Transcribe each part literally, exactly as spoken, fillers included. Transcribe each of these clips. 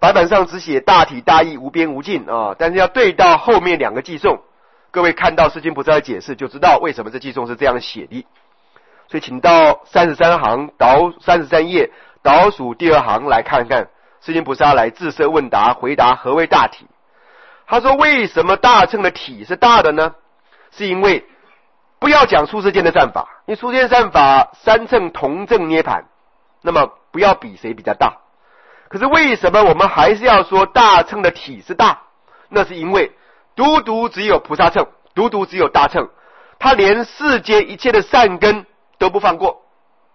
白板上只写大体大义无边无尽啊，但是要对到后面两个偈颂，各位看到释经菩萨的解释就知道为什么这偈颂是这样写的。所以请到三十三行倒三十三页倒数第二行来看看释经菩萨来自设问答回答何谓大体。他说为什么大乘的体是大的呢？是因为不要讲出世间的善法，因为出世间善法三乘同证涅槃，那么不要比谁比较大。可是为什么我们还是要说大乘的体是大？那是因为独独只有菩萨乘，独独只有大乘，他连世间一切的善根都不放过。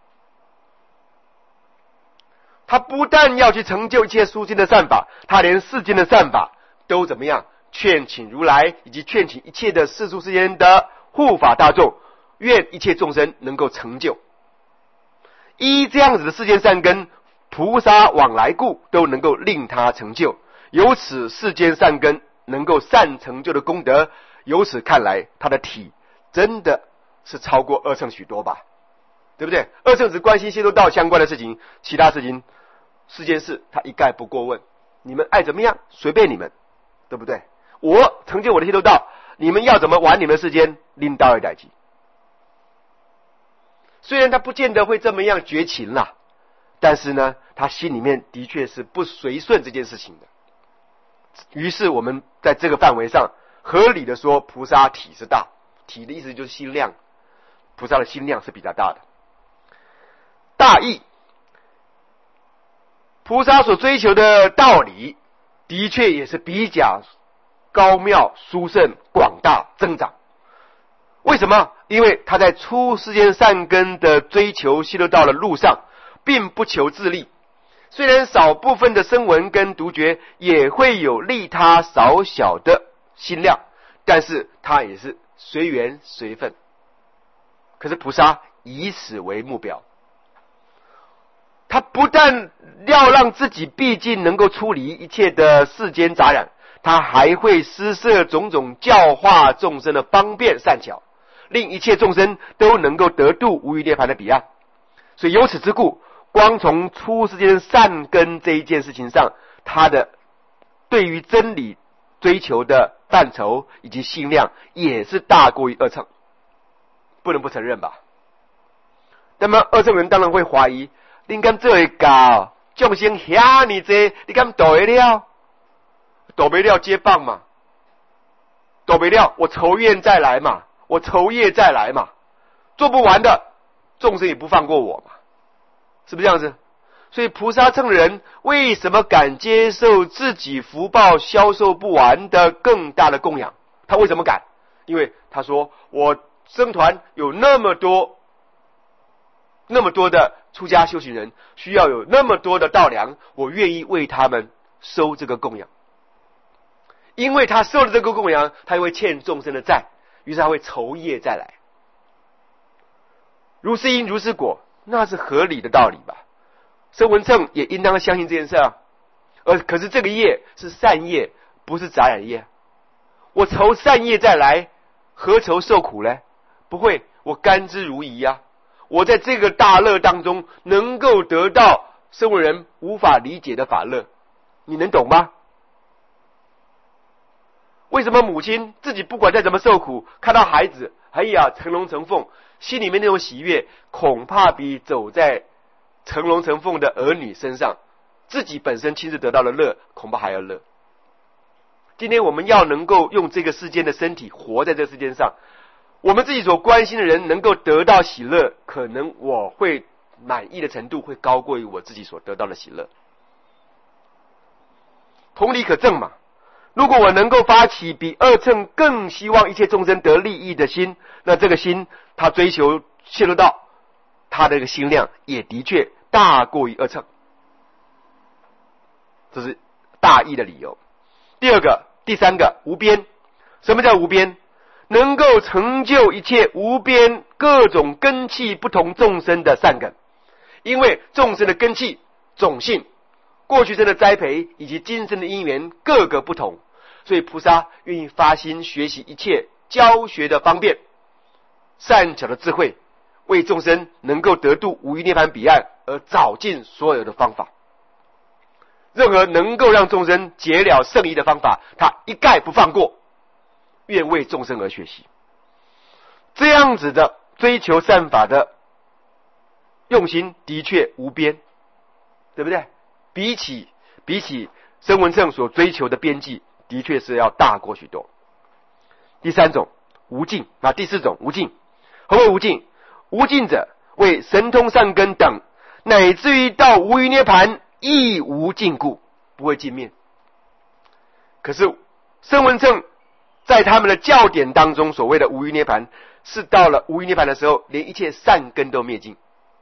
他不但要去成就一切殊心的善法，他连世间的善法都怎么样？劝请如来以及劝请一切的世俗世间的护法大众，愿一切众生能够成就。依这样子的世间善根，菩萨往来故都能够令他成就。由此世间善根能够善成就的功德，由此看来他的体真的是超过二乘许多吧，对不对？二乘只关心谢受道相关的事情，其他事情世间事他一概不过问，你们爱怎么样随便你们，对不对？我成就我的谢受道，你们要怎么玩你们的世间，拎到一代机。虽然他不见得会这么样绝情啦，但是呢他心里面的确是不随顺这件事情的。于是我们在这个范围上合理的说菩萨体是大，体的意思就是心量，菩萨的心量是比较大的。大义，菩萨所追求的道理的确也是比较高妙殊胜广大增长。为什么？因为他在出世间善根的追求西流道的路上并不求自利，虽然少部分的声闻跟独觉也会有利他少小的心量，但是他也是随缘随分。可是菩萨以此为目标，他不但要让自己毕竟能够出离一切的世间杂染，他还会施设种种教化众生的方便善巧，令一切众生都能够得度无余涅槃的彼岸。所以由此之故，光从出世间善根这一件事情上，他的对于真理追求的范畴以及心量也是大过于二乘，不能不承认吧。那么二乘人当然会怀疑，你敢做会到众生遐尼多，你敢度得了？度不了接棒嘛，度不了我仇怨再来嘛，我仇业再来嘛，做不完的众生也不放过我嘛，是不是这样子？所以菩萨乘人为什么敢接受自己福报消受不完的更大的供养？他为什么敢？因为他说我僧团有那么多那么多的出家修行人，需要有那么多的稻粮，我愿意为他们收这个供养。因为他收了这个供养，他就会欠众生的债，于是他会酬业再来。如是因如是果，那是合理的道理吧？声闻乘也应当相信这件事啊。而可是这个业是善业，不是杂染业。我酬善业再来，何愁受苦呢？不会，我甘之如饴啊！我在这个大乐当中，能够得到声闻人无法理解的法乐，你能懂吗？为什么母亲自己不管再怎么受苦，看到孩子哎呀成龙成凤，心里面那种喜悦，恐怕比走在成龙成凤的儿女身上自己本身亲自得到的乐恐怕还要乐。今天我们要能够用这个世间的身体活在这个世界上，我们自己所关心的人能够得到喜乐，可能我会满意的程度会高过于我自己所得到的喜乐。同理可证嘛，如果我能够发起比二乘更希望一切众生得利益的心，那这个心他追求谢受道，他的一个心量也的确大过于二乘，这是大义的理由。第二个第三个无边。什么叫无边？能够成就一切无边各种根器不同众生的善根。因为众生的根器种性过去生的栽培以及今生的因缘各个不同，所以菩萨愿意发心学习一切教学的方便善巧的智慧，为众生能够得度无余涅槃彼岸而找尽所有的方法。 任何能够让众生结了圣意的方法，他一概不放过，愿为众生而学习。这样子的追求善法的用心的确无边，对不对？比起比起声闻乘所追求的边际，的确是要大过许多。第三种无尽啊，第四种无尽。何谓无尽？无尽者为神通善根等，乃至于到无余涅盘亦无尽故，不会尽灭。可是声闻乘在他们的教典当中所谓的无余涅盘，是到了无余涅盘的时候，连一切善根都灭尽。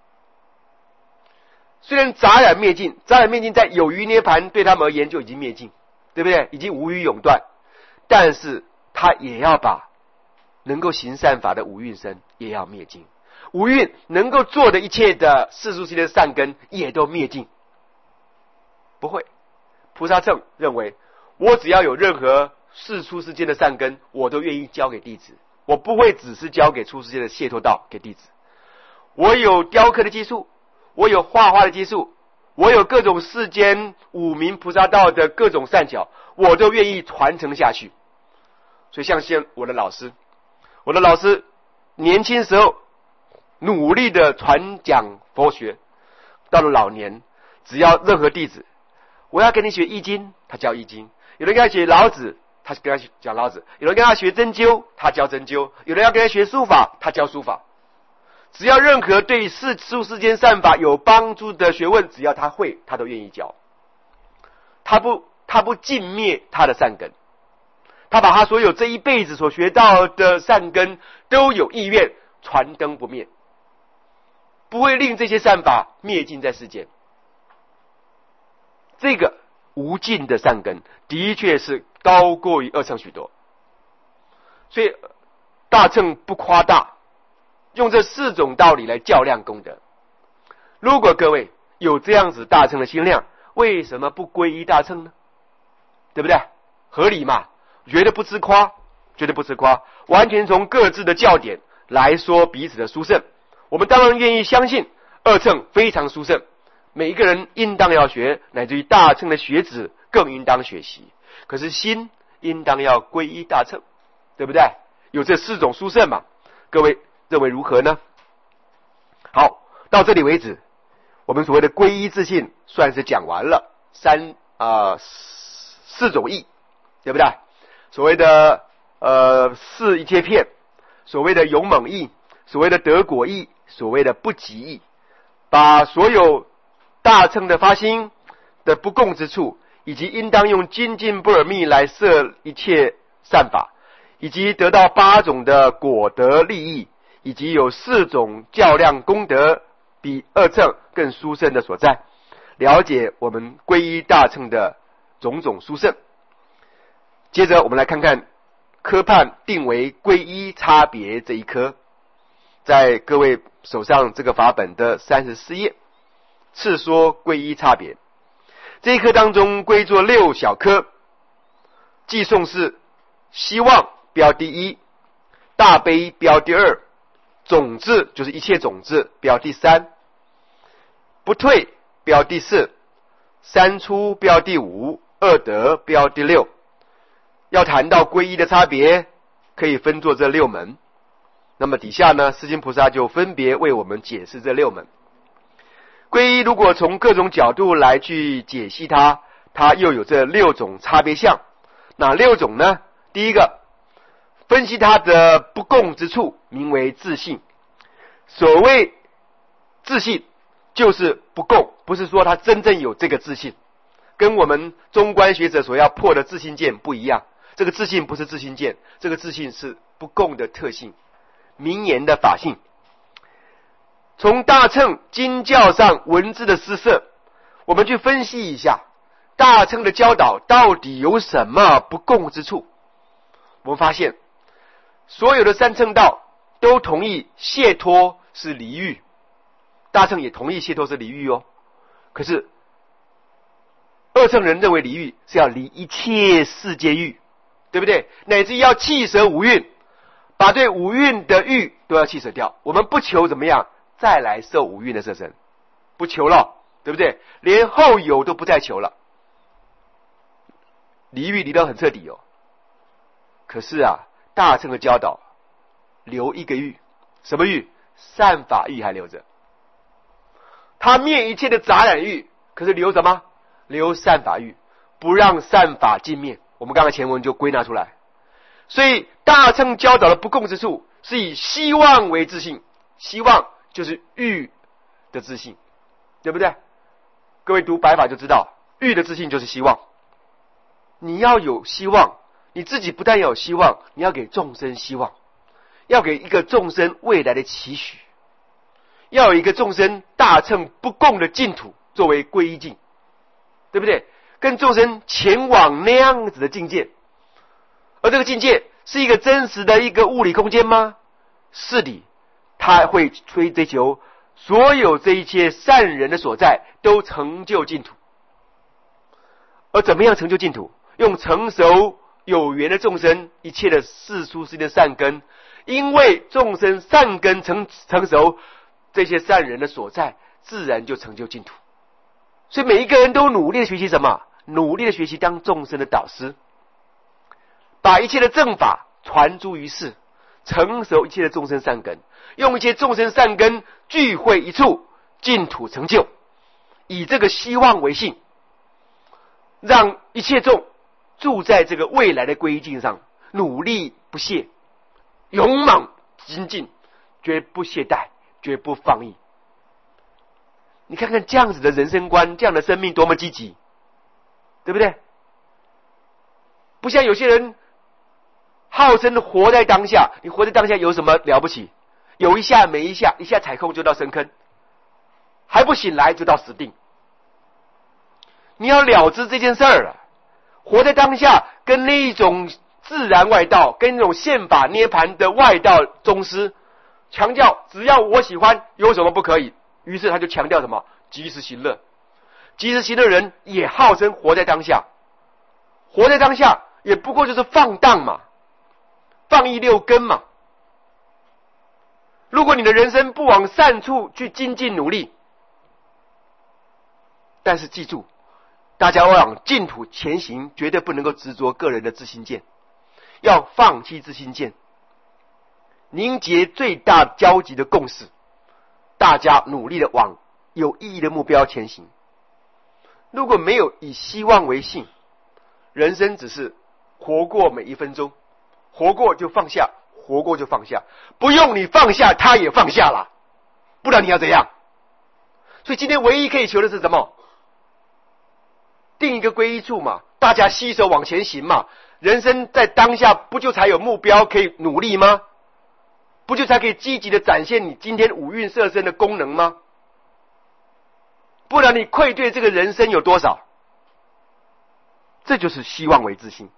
虽然杂染灭尽，杂染灭尽在有余涅盘对他们而言就已经灭尽，对不对？已经无余永断，但是他也要把能够行善法的五蕴身也要灭尽，五蕴能够做的一切的世俗世界的善根也都灭尽。不会，菩萨乘认为，我只要有任何世出世间的善根，我都愿意交给弟子，我不会只是交给出世间的解脱道给弟子。我有雕刻的技术，我有画画的技术，我有各种世间五明菩萨道的各种善巧，我都愿意传承下去。所以像现我的老师，我的老师年轻时候努力的传讲佛学，到了老年，只要任何弟子，我要跟你学易经，他教易经；有人跟他学老子，他跟他讲老子；有人跟他学针灸，他教针灸；有人要跟他学书法，他教书法。只要任何对世俗世间善法有帮助的学问，只要他会，他都愿意教。他不，他不尽灭他的善根，他把他所有这一辈子所学到的善根都有意愿传灯不灭，不会令这些善法灭尽在世间。这个无尽的善根的确是高过于二乘许多，所以大乘不夸大，用这四种道理来较量功德。如果各位有这样子大乘的心量，为什么不皈依大乘呢？对不对？合理嘛？绝对不自夸，绝对不自夸，完全从各自的教典来说彼此的殊胜。我们当然愿意相信二乘非常殊胜，每一个人应当要学，乃至于大乘的学子更应当学习。可是心应当要皈依大乘，对不对？有这四种殊胜嘛？各位认为如何呢？好，到这里为止，我们所谓的皈依自信算是讲完了三啊、呃、四种义，对不对？所谓的呃四一切片，所谓的勇猛义，所谓的得果义，所谓的不及义，把所有大乘的发心的不共之处，以及应当用精进波尔蜜来摄一切善法，以及得到八种的果德利益，以及有四种较量功德比二乘更殊胜的所在，了解我们皈依大乘的种种殊胜。接着我们来看看科判定为皈依差别这一科，在各位手上这个法本的三十四页，次说皈依差别这一科当中归作六小科，寄颂是希望标第一，大悲标第二，种子就是一切种子标第三，不退标第四，三出标第五，二得标第六。要谈到皈依的差别，可以分作这六门。那么底下呢，世亲菩萨就分别为我们解释这六门。皈依如果从各种角度来去解析它，它又有这六种差别项。哪六种呢？第一个，分析它的不共之处，名为自信。所谓自信，就是不共，不是说他真正有这个自信，跟我们中观学者所要破的自信见不一样。这个自信不是自信见，这个自信是不共的特性，名言的法性。从大乘经教上文字的施设，我们去分析一下大乘的教导到底有什么不共之处。我们发现所有的三乘道都同意解脱是离欲，大乘也同意解脱是离欲哦。可是二乘人认为离欲是要离一切世界欲，对不对？乃至于要弃舍五蕴，把对五蕴的欲都要弃舍掉。我们不求怎么样再来受五蕴的色身，不求了，对不对？连后有都不再求了。 离欲离得很彻底哦。可是啊，大乘的教导留一个欲，什么欲？善法欲还留着。他灭一切的杂染欲，可是留什么？留善法欲，不让善法尽灭。我们刚才前文就归纳出来。所以大乘教导的不共之处，是以希望为自性，希望就是欲的自性，对不对？各位读白法就知道，欲的自性就是希望。你要有希望，你自己不但要有希望，你要给众生希望，要给一个众生未来的期许，要有一个众生大乘不共的净土作为皈依境，对不对？跟众生前往那样子的境界。而这个境界是一个真实的一个物理空间吗？是的，他会追追求所有这一切善人的所在都成就净土。而怎么样成就净土？用成熟有缘的众生一切的世俗世间的善根，因为众生善根成成熟，这些善人的所在自然就成就净土。所以每一个人都努力的学习什么？努力的学习当众生的导师，把一切的正法传诸于世，成熟一切的众生善根，用一切众生善根聚会一处，净土成就，以这个希望为性，让一切众住在这个未来的皈依境上，努力不懈，勇猛精进，绝不懈怠，绝不放逸。你看看这样子的人生观，这样的生命多么积极，对不对？不像有些人号称活在当下，你活在当下有什么了不起？有一下没一下，一下踩空就到深坑，还不醒来就到死定。你要了知这件事儿了，活在当下跟那一种自然外道，跟那种宪法涅盘的外道宗师强调只要我喜欢有什么不可以，于是他就强调什么？及时行乐。及时行乐人也号称活在当下，活在当下也不过就是放荡嘛，放逸六根嘛。如果你的人生不往善处去精进努力，但是记住，大家往净土前行，绝对不能够执着个人的自心见，要放弃自心见，凝结最大交集的共识，大家努力的往有意义的目标前行。如果没有以希望为性，人生只是活过每一分钟，活过就放下，活过就放下，不用你放下，他也放下了，不然你要怎样？所以今天唯一可以求的是什么？定一个皈依处嘛，大家携手往前行嘛。人生在当下，不就才有目标可以努力吗？不就才可以积极的展现你今天五蕴摄身的功能吗？不然你愧对这个人生有多少？这就是希望为自性，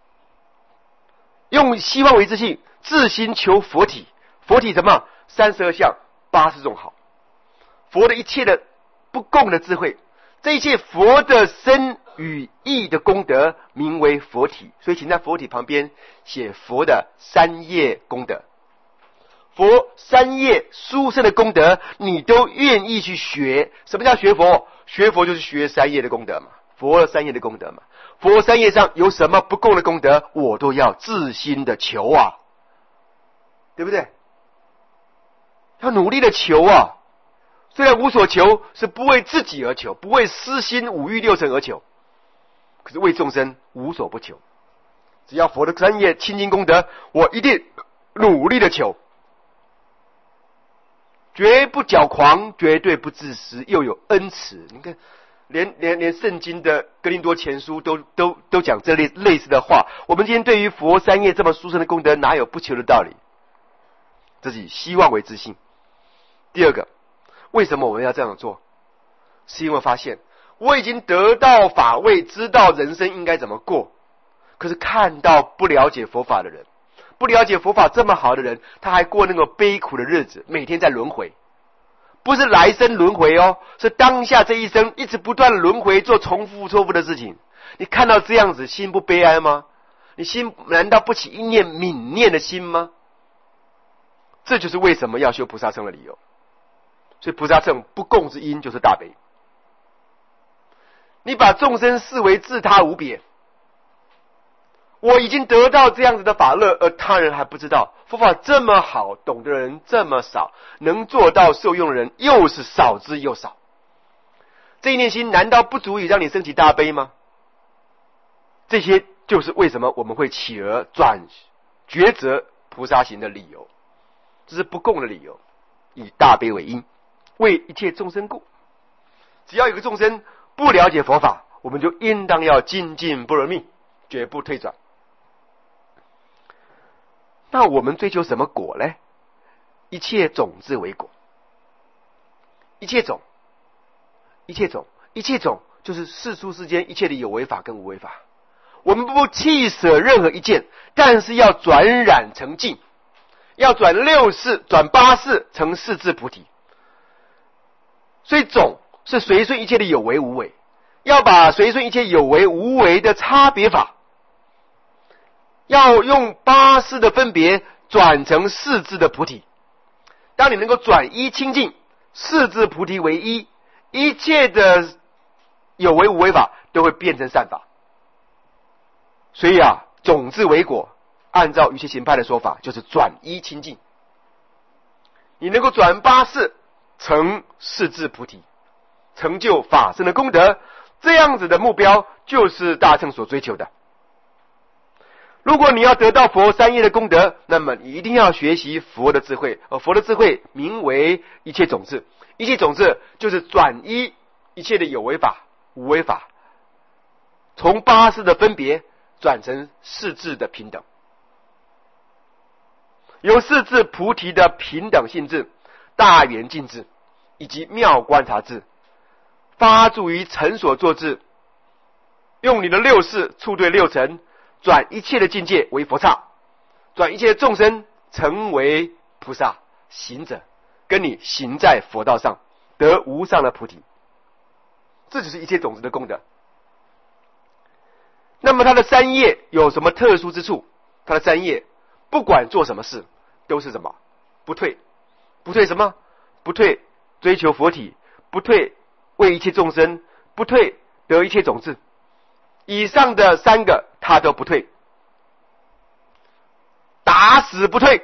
用希望为自性，自心求佛体。佛体什么？三十二相，八十种好。佛的一切的不共的智慧，这一切佛的身与意的功德，名为佛体。所以请在佛体旁边写佛的三业功德。佛三业殊胜的功德，你都愿意去学。什么叫学佛？学佛就是学三业的功德嘛，佛三业的功德嘛。佛三业上有什么不共的功德，我都要自心的求啊，对不对？要努力的求啊。虽然无所求，是不为自己而求，不为私心五欲六尘而求，可是为众生无所不求。只要佛的三业清净功德，我一定努力的求，绝不矫狂，绝对不自私，又有恩慈。你看，连连连圣经的哥林多前书都都都讲这类类似的话。我们今天对于佛三业这么殊胜的功德，哪有不求的道理？这是以希望为自性。第二个，为什么我们要这样做？是因为发现我已经得到法位，知道人生应该怎么过，可是看到不了解佛法的人，不了解佛法这么好的人，他还过那个悲苦的日子，每天在轮回。不是来生轮回哦，是当下这一生一直不断的轮回，做重复错误的事情。你看到这样子，心不悲哀吗？你心难道不起一念泯念的心吗？这就是为什么要修菩萨乘的理由。所以菩萨乘不共之因就是大悲。你把众生视为自他无别， 我已经得到这样子的法乐，而他人还不知道。佛法这么好，懂的人这么少，能做到受用的人又是少之又少。这一念心难道不足以让你升起大悲吗？这些就是为什么我们会起而转抉择菩萨行的理由，这是不共的理由。以大悲为因，为一切众生故。只要有个众生不了解佛法，我们就应当要精进般若蜜，绝不退转。那我们追求什么果呢？一切种子为果。一切种，一切种，一切种就是世俗世间一切的有为法跟无为法。我们不弃舍任何一件，但是要转染成净，要转六世转八世成四智菩提。所以种是随顺一切的有为无为，要把随顺一切有为无为的差别法，要用八世的分别转成四智的菩提。当你能够转一清净，四智菩提为一，一切的有为无为法都会变成善法。所以啊，种子为果，按照瑜伽行派的说法，就是转一清净。你能够转八世成四智菩提，成就法身的功德，这样子的目标就是大乘所追求的。如果你要得到佛三业的功德，那么你一定要学习佛的智慧，而佛的智慧名为一切种子。一切种子就是转一一切的有为法、无为法，从八世的分别转成四智的平等，由四智菩提的平等性智、大圆净智以及妙观察智，发助于成所作智，用你的六世触对六尘，转一切的境界为佛刹，转一切的众生成为菩萨行者，跟你行在佛道上，得无上的菩提。这就是一切种子的功德。那么他的三业有什么特殊之处？他的三业不管做什么事都是什么？不退。不退什么？不退追求佛体，不退为一切众生，不退得一切种子。以上的三个他都不退，打死不退，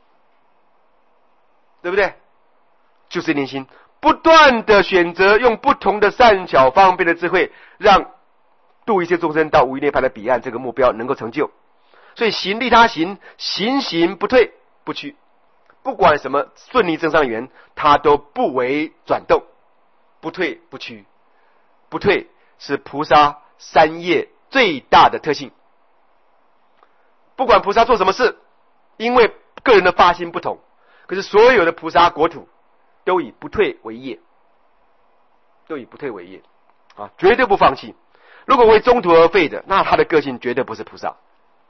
对不对？就是念心，不断的选择用不同的善巧方便的智慧，让度一切众生到无余涅槃的彼岸，这个目标能够成就。所以行利他行，行行不退不屈，不管什么顺利增上缘，他都不为转动，不退不屈。不退是菩萨三业最大的特性。不管菩萨做什么事，因为个人的发心不同，可是所有的菩萨国土都以不退为业，都以不退为业啊，绝对不放弃。如果为中途而废的，那他的个性绝对不是菩萨。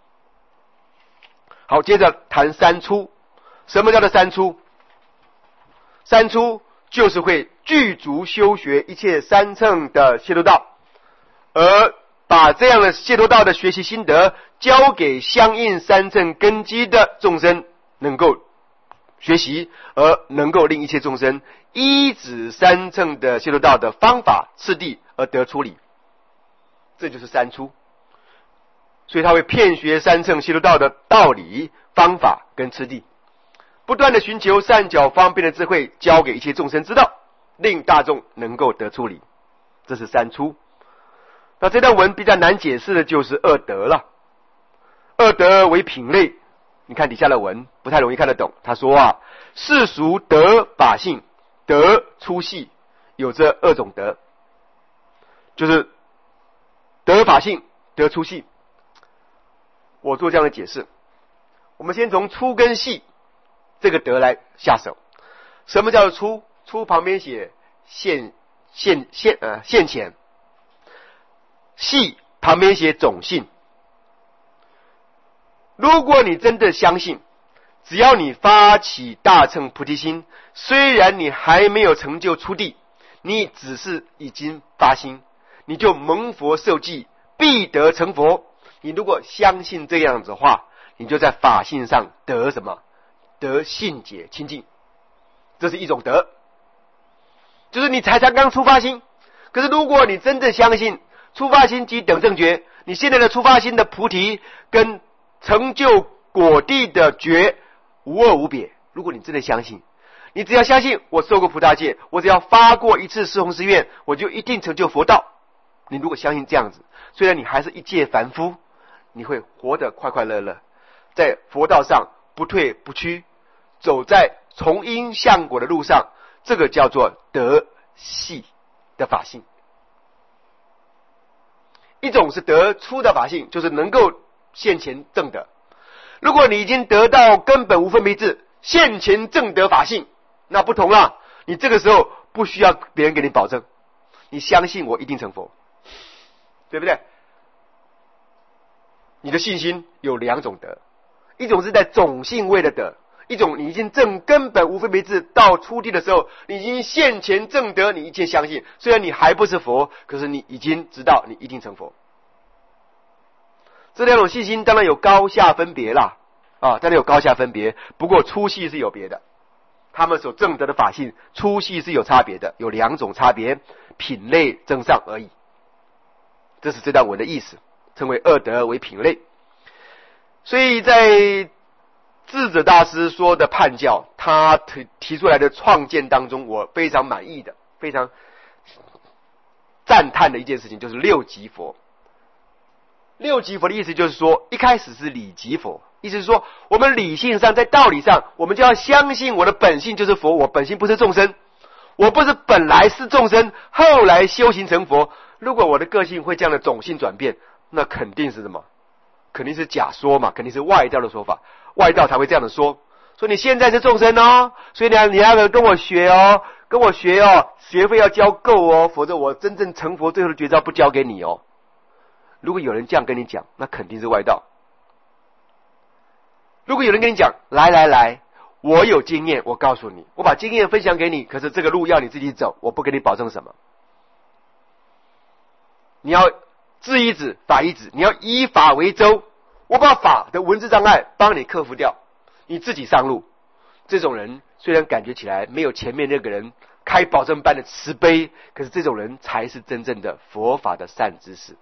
好，接着谈三出。什么叫做三出？三出就是会具足修学一切三乘的解脱道，而把这样的解脱道的学习心得交给相应三乘根基的众生，能够学习，而能够令一切众生依止三乘的解脱道的方法次第而得出理。这就是三出。所以他会遍学三乘解脱道的道理、方法跟次第，不断的寻求善巧方便的智慧，教给一切众生知道，令大众能够得出理。这是三出。那这段文比较难解释的就是二德了。二德为品类，你看底下的文不太容易看得懂。他说啊，世俗德法性，德粗细，有这二种德，就是德法性，德粗细。我做这样的解释，我们先从粗跟细这个德来下手。什么叫做粗？粗旁边写现现现呃现前，细旁边写种性。如果你真的相信，只要你发起大乘菩提心，虽然你还没有成就初地，你只是已经发心，你就蒙佛受记，必得成佛。你如果相信这样子的话，你就在法性上得什么？得信解清净。这是一种德，就是你才才刚出发心。可是如果你真正相信， 出发心即等正觉。你现在的出发心的菩提跟成就果地的觉无二无别。如果你真的相信，你只要相信我受过菩萨戒，我只要发过一次四弘誓愿，我就一定成就佛道。你如果相信这样子，虽然你还是一介凡夫，你会活得快快乐乐，在佛道上不退不屈，走在从因向果的路上，这个叫做得系的法性。一种是得出的法性，就是能够现前证得。如果你已经得到根本无分别智现前证得法性，那不同了，你这个时候不需要别人给你保证，你相信我一定成佛，对不对？你的信心有两种得，一种是在种性位的得，一种你已经证根本无分别智到初地的时候，你已经现前证得，你一切相信，虽然你还不是佛，可是你已经知道你一定成佛。这两种信心当然有高下分别啦，啊，当然有高下分别，不过粗细是有别的，他们所证得的法性粗细是有差别的，有两种差别，品类增上而已。这是这段文的意思，称为二德为品类。所以在智者大师说的判教，他提提出来的创建当中，我非常满意的，非常赞叹的一件事情，就是六级佛。六级佛的意思就是说，一开始是理级佛，意思是说，我们理性上在道理上，我们就要相信我的本性就是佛，我本性不是众生，我不是本来是众生，后来修行成佛。如果我的个性会这样的种性转变，那肯定是什么？肯定是假说嘛，肯定是外道的说法，外道才会这样的说，说你现在是众生哦，所以你要你要跟我学哦，跟我学哦，学费要交够哦，否则我真正成佛最后的绝招不交给你哦。如果有人这样跟你讲，那肯定是外道。如果有人跟你讲，来来来，我有经验，我告诉你，我把经验分享给你，可是这个路要你自己走，我不给你保证什么。你要智依止，法依止，你要依法为舟，我把法的文字障碍帮你克服掉，你自己上路。这种人虽然感觉起来没有前面那个人开保证般的慈悲，可是这种人才是真正的佛法的善知识。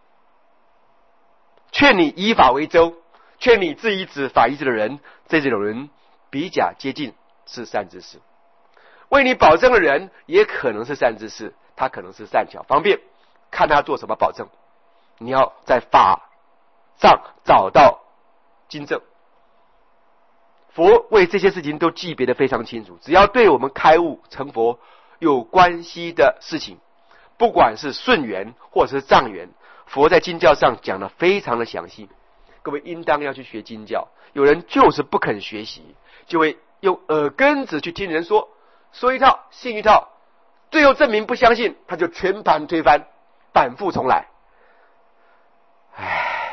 劝你依法为舟，劝你智依止，法依止的人，这种人比较接近是善知识。为你保证的人也可能是善知识，他可能是善巧方便，看他做什么保证。你要在法上找到经证。佛为这些事情都记别得非常清楚，只要对我们开悟成佛有关系的事情，不管是顺缘或者是障缘，佛在经教上讲得非常的详细。各位应当要去学经教，有人就是不肯学习，就会用耳根子去听人说，说一套信一套，最后证明不相信，他就全盘推翻，反复重来。唉，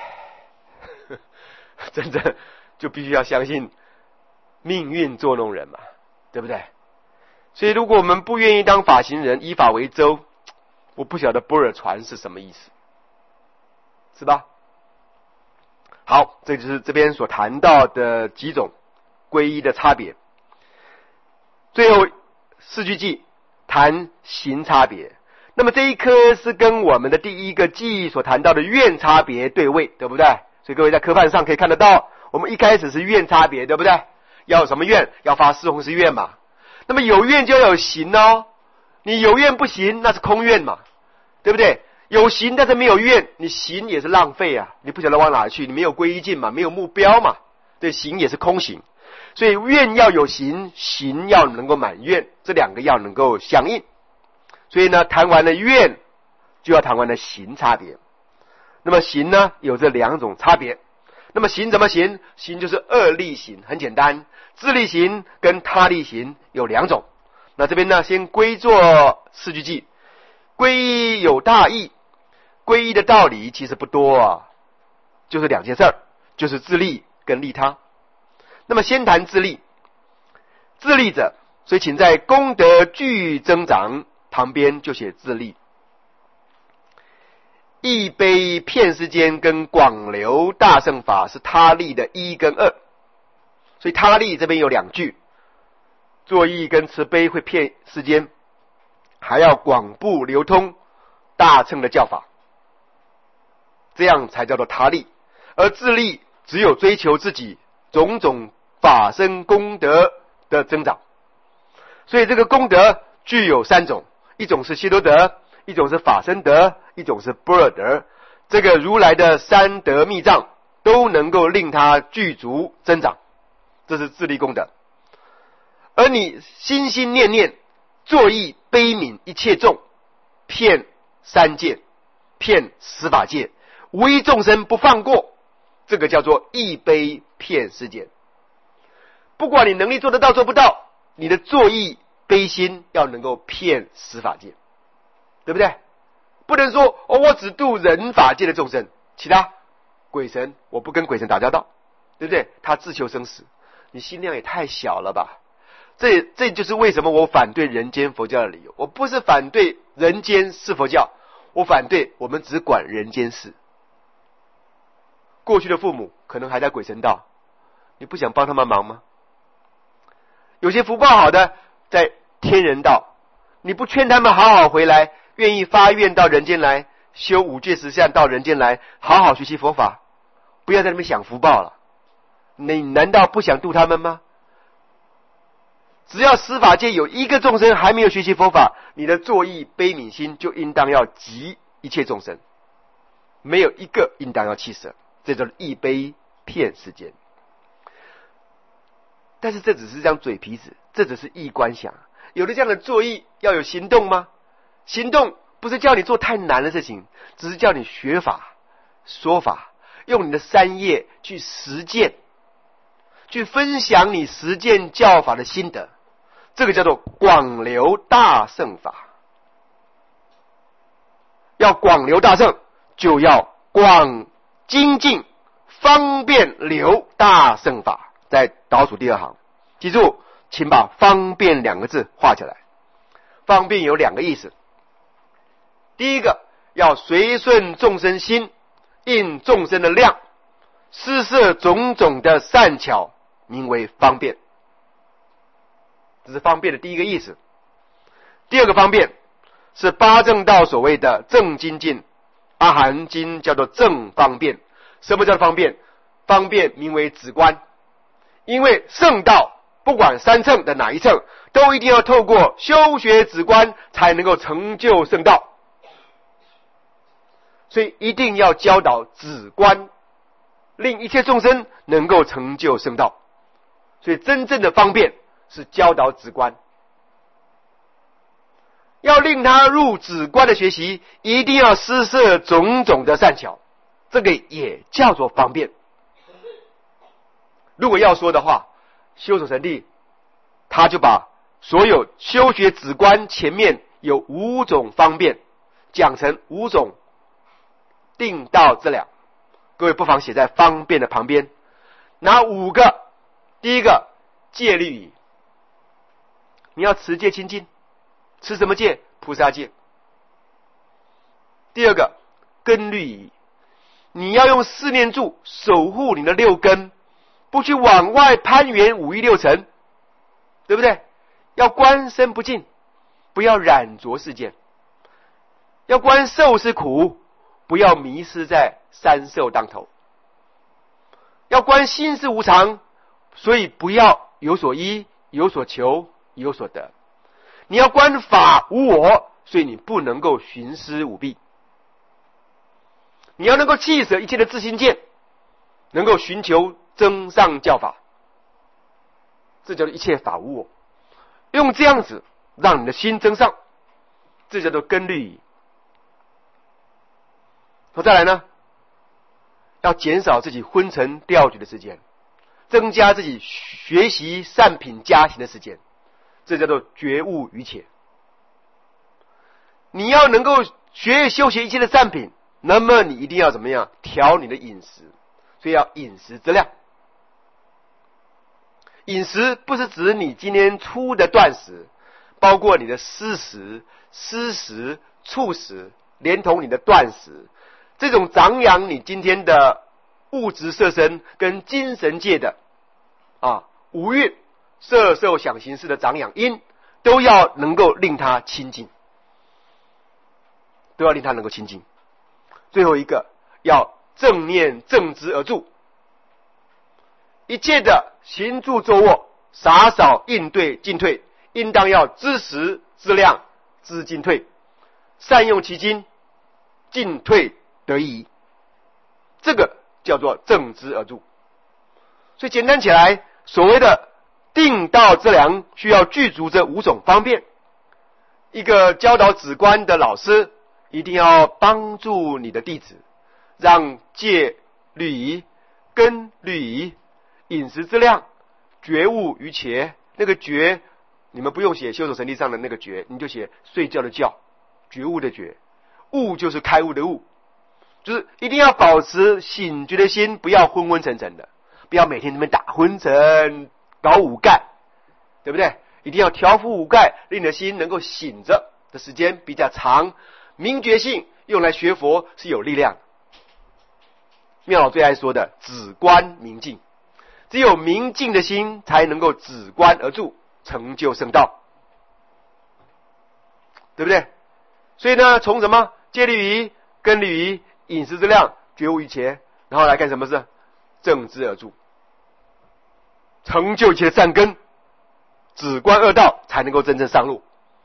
真的就必须要相信命运捉弄人嘛，对不对？所以如果我们不愿意当法行人，依法为舟，我不晓得般若传是什么意思，是吧？好，这就是这边所谈到的几种皈依的差别。最后四句偈谈行差别，那么这一科是跟我们的第一个偈所谈到的愿差别对位，对不对？所以各位在科判上可以看得到，我们一开始是愿差别，对不对？要有什么愿？要发四弘誓愿嘛。那么有愿就要有行哦，你有愿不行，那是空愿嘛，对不对？有行但是没有愿，你行也是浪费啊，你不晓得往哪去，你没有皈依境嘛，没有目标嘛，对，行也是空行。所以愿要有行，行要能够满愿，这两个要能够相应。所以呢，谈完了愿，就要谈完了行差别。那么行呢，有这两种差别。那么行怎么行？行就是二力行，很简单，自力行跟他力行有两种。那这边呢，先归作四句偈。皈依有大义，皈依的道理其实不多啊，就是两件事儿，就是自利跟利他。那么先谈自利，自利者，所以请在功德具增长旁边就写自利。一杯遍世间跟广流大乘法是他利的一跟二，所以他利这边有两句，作意跟慈悲会遍世间，还要广布流通大乘的教法。 这样才叫做他力。而自力只有追求自己种种法身功德的增长。所以这个功德具有三种，一种是希多德，一种是法身德，一种是般若德。这个如来的三德密藏都能够令他具足增长，这是自力功德。而你心心念念作意悲悯一切众，骗三界，骗十法界，无一众生不放过，这个叫做一悲骗世间。不管你能力做得到做不到，你的作意悲心要能够骗十法界，对不对？不能说哦，我只度人法界的众生，其他鬼神我不跟鬼神打交道，对不对？他自求生死，你心量也太小了吧。这这就是为什么我反对人间佛教的理由。我不是反对人间是佛教，我反对我们只管人间事。过去的父母可能还在鬼神道，你不想帮他们忙吗？有些福报好的在天人道，你不劝他们好好回来，愿意发愿到人间来修五戒十善，到人间来好好学习佛法，不要在那边想福报了。你难道不想度他们吗？只要十法界有一个众生还没有学习佛法，你的作意悲悯心就应当要集一切众生，没有一个应当要弃舍，这就是一悲骗世间。但是这只是张嘴皮子，这只是意观想。有了这样的作意，要有行动吗？行动不是叫你做太难的事情，只是叫你学法说法，用你的三业去实践，去分享你实践教法的心得，这个叫做广流大乘法。要广流大乘，就要广精进方便流大乘法，在倒数第二行，记住，请把方便两个字画起来。方便有两个意思，第一个要随顺众生心，应众生的量，施设种种的善巧，名为方便，这是方便的第一个意思。第二个方便是八正道所谓的正精进，阿含经叫做正方便。什么叫方便？方便名为止观，因为圣道不管三乘的哪一乘，都一定要透过修学止观才能够成就圣道，所以一定要教导止观，令一切众生能够成就圣道。所以真正的方便是教导止观，要令他入止观的学习，一定要施设种种的善巧，这个也叫做方便。如果要说的话，修守成谛他就把所有修学止观前面有五种方便讲成五种定道之两，各位不妨写在方便的旁边。哪五个？第一个戒律仪，你要持戒清净，持什么戒？菩萨戒。第二个根律仪，你要用四念住守护你的六根，不去往外攀缘五欲六尘，对不对？要观身不净，不要染着世间，要观受是苦，不要迷失在三受当头，要观心是无常，所以不要有所依，有所求，有所得。你要观法无我，所以你不能够徇私舞弊。你要能够弃舍一切的自心见，能够寻求增上教法，这叫做一切法无我。用这样子让你的心增上，这叫做根律仪。那再来呢，要减少自己昏沉掉举的时间，增加自己学习善品加行的时间，这叫做觉悟于切。你要能够学修学一切的善品，那么你一定要怎么样？调你的饮食，所以要饮食质量。饮食不是指你今天粗的断食，包括你的湿食、湿食、促食，连同你的断食，这种长养你今天的物质色身跟精神界的啊五蕴色受想行识的长养因，都要能够令它清净，都要令它能够清净。最后一个要正念正知而住，一切的行住坐卧，洒扫应对进退，应当要知时知量知进退，善用其精，进退得宜，这个叫做正知而住。所以简单起来，所谓的定道之良，需要具足这五种方便。一个教导止观的老师，一定要帮助你的弟子，让戒律仪、根律仪、饮食之量、觉悟于切。那个觉，你们不用写修手神力上的那个觉，你就写睡觉的觉，觉悟的觉。悟就是开悟的悟，就是一定要保持醒觉的心，不要昏昏沉沉的，不要每天在那边打昏沉搞五盖，对不对？一定要调伏五盖，令你的心能够醒着的时间比较长。明觉性用来学佛是有力量的。妙老最爱说的止观明净，只有明净的心才能够止观而住，成就圣道，对不对？所以呢，从什么戒律仪、根律仪、饮食之量、觉悟于切，然后来干什么事？正知而住，成就一切的善根，止观二道，才能够真正上路。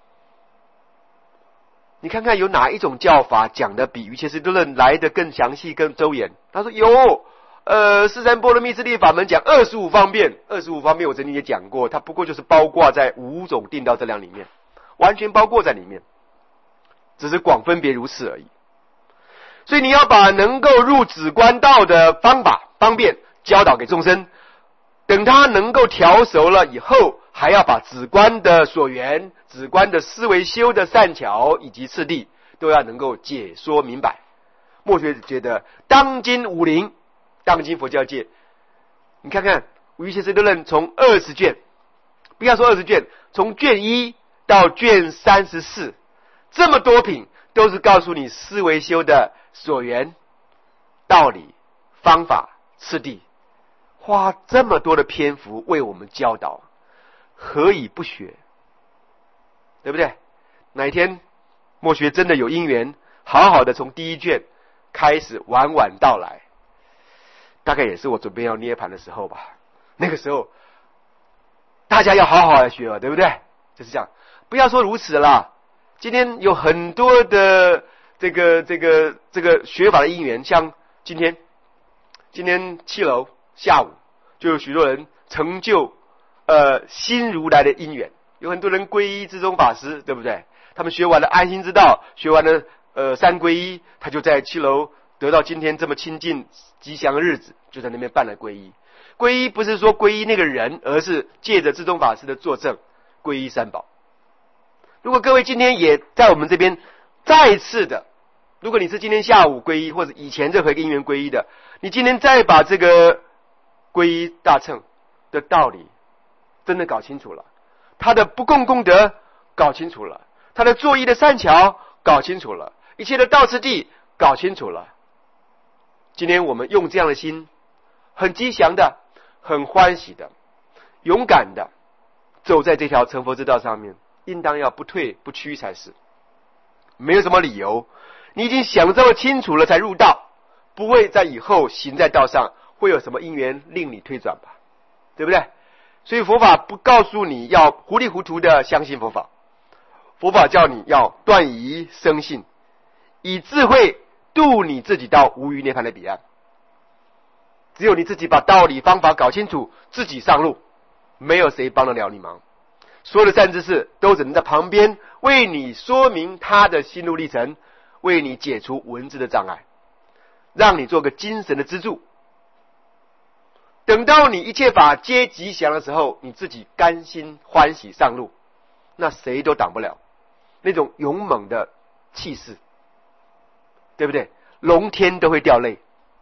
你看看有哪一种教法讲的比瑜伽师地论来的更详细、更周延？他说有，呃，四三波罗蜜次第法门讲二十五方便，二十五方便我曾经也讲过，它不过就是包括在五种定道质量里面，完全包括在里面，只是广分别如此而已。所以你要把能够入止观道的方法方便教导给众生，等他能够调熟了以后，还要把止观的所缘、止观的思维修的善巧以及次第都要能够解说明白。墨学觉得当今武林，当今佛教界，你看看瑜伽师地论从二十卷，不要说二十卷，从卷一到卷三十四，这么多品都是告诉你思维修的所缘、道理、方法、次第，花这么多的篇幅为我们教导，何以不学？对不对？哪一天墨学真的有因缘，好好的从第一卷开始晚晚道来，大概也是我准备要涅盘的时候吧。那个时候大家要好好的学了，对不对？就是这样。不要说如此了，今天有很多的这个这个这个学法的因缘，像今天今天七楼下午就有许多人成就呃新如来的因缘，有很多人皈依智宗法师，对不对？他们学完了安心之道，学完了呃三皈依，他就在七楼得到今天这么亲近吉祥的日子，就在那边办了皈依。皈依不是说皈依那个人，而是借着智宗法师的作证皈依三宝。如果各位今天也在我们这边再次的，如果你是今天下午皈依，或者以前任何一个因缘皈依的，你今天再把这个皈依大乘的道理真的搞清楚了，他的不共功德搞清楚了，他的作意的善巧搞清楚了，一切的道次第搞清楚了，今天我们用这样的心，很吉祥的，很欢喜的，勇敢的走在这条成佛之道上面，应当要不退不屈才是，没有什么理由。你已经想这么清楚了才入道，不会在以后行在道上会有什么因缘令你退转吧，对不对？所以佛法不告诉你要糊里糊涂的相信佛法，佛法叫你要断疑生信，以智慧度你自己到无余涅槃的彼岸。只有你自己把道理方法搞清楚，自己上路，没有谁帮得了你忙。所有的善知识都只能在旁边为你说明他的心路历程，为你解除文字的障碍，让你做个精神的支柱。等到你一切法皆吉祥的时候，你自己甘心欢喜上路，那谁都挡不了那种勇猛的气势，对不对？龙天都会掉泪。